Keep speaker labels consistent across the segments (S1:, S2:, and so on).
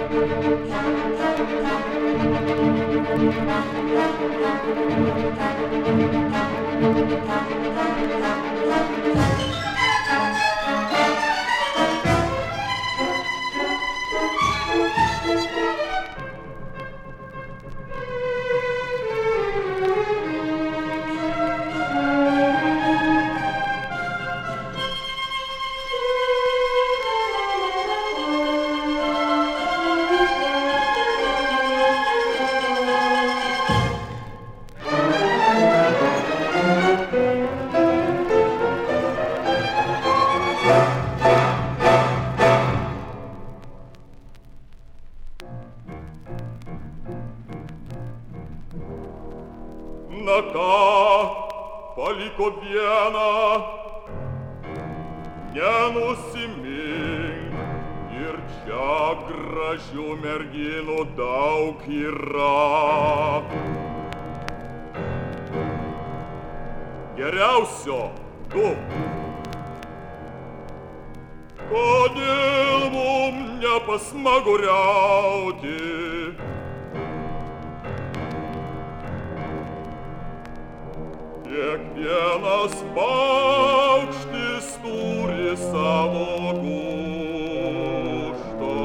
S1: Na ką paliko vieną, nenusimink, ir čia gražių merginų daug yra. Geriausio tu. Kodėl mum nepasmaguriauti? Kiekvienas paukštis turi savo gūžtą.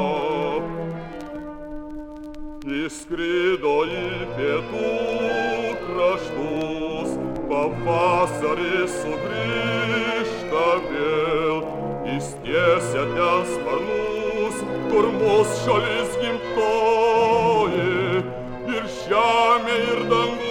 S1: Išskrido į pietų kraštus, pavasarį sugrįžta vėl. Ištiesia ten sparnus, kur mūsų šalis gimtoji, ir žemė, ir dangus.